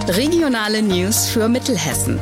Regionale News für Mittelhessen.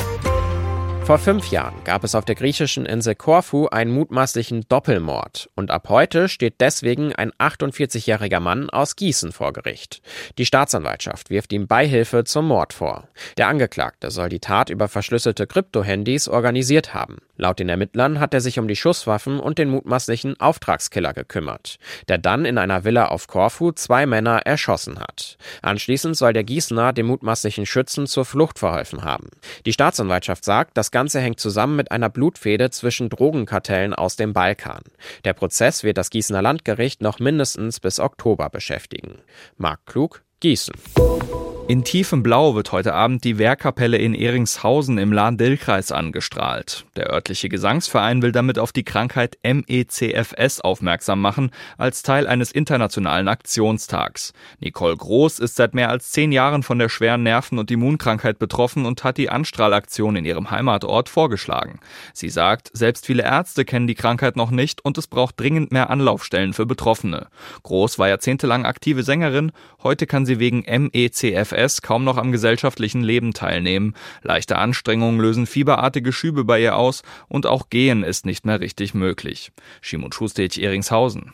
Vor 5 Jahren gab es auf der griechischen Insel Korfu einen mutmaßlichen Doppelmord. Und ab heute steht deswegen ein 48-jähriger Mann aus Gießen vor Gericht. Die Staatsanwaltschaft wirft ihm Beihilfe zum Mord vor. Der Angeklagte soll die Tat über verschlüsselte Kryptohandys organisiert haben. Laut den Ermittlern hat er sich um die Schusswaffen und den mutmaßlichen Auftragskiller gekümmert, der dann in einer Villa auf Korfu 2 Männer erschossen hat. Anschließend soll der Gießener dem mutmaßlichen Schützen zur Flucht verholfen haben. Die Staatsanwaltschaft sagt, das Ganze hängt zusammen mit einer Blutfehde zwischen Drogenkartellen aus dem Balkan. Der Prozess wird das Gießener Landgericht noch mindestens bis Oktober beschäftigen. Marc Klug, Gießen. In tiefem Blau wird heute Abend die Wehrkapelle in Eringshausen im Lahn-Dill-Kreis angestrahlt. Der örtliche Gesangsverein will damit auf die Krankheit MECFS aufmerksam machen, als Teil eines internationalen Aktionstags. Nicole Groß ist seit mehr als 10 Jahren von der schweren Nerven- und Immunkrankheit betroffen und hat die Anstrahlaktion in ihrem Heimatort vorgeschlagen. Sie sagt, selbst viele Ärzte kennen die Krankheit noch nicht und es braucht dringend mehr Anlaufstellen für Betroffene. Groß war jahrzehntelang aktive Sängerin, heute kann sie wegen MECFS kaum noch am gesellschaftlichen Leben teilnehmen. Leichte Anstrengungen lösen fieberartige Schübe bei ihr aus und auch Gehen ist nicht mehr richtig möglich. Schimon Schustich, Eringshausen.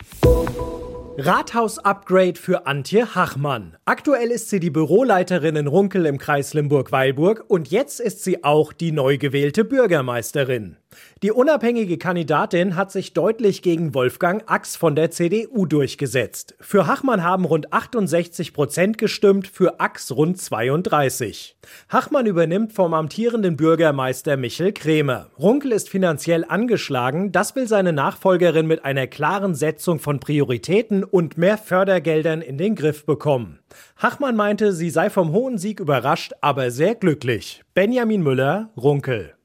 Rathaus-Upgrade für Antje Hachmann. Aktuell ist sie die Büroleiterin in Runkel im Kreis Limburg-Weilburg und jetzt ist sie auch die neu gewählte Bürgermeisterin. Die unabhängige Kandidatin hat sich deutlich gegen Wolfgang Ax von der CDU durchgesetzt. Für Hachmann haben rund 68% gestimmt, für Ax rund 32%. Hachmann übernimmt vom amtierenden Bürgermeister Michel Krämer. Runkel ist finanziell angeschlagen, das will seine Nachfolgerin mit einer klaren Setzung von Prioritäten und mehr Fördergeldern in den Griff bekommen. Hachmann meinte, sie sei vom hohen Sieg überrascht, aber sehr glücklich. Benjamin Müller, Runkel.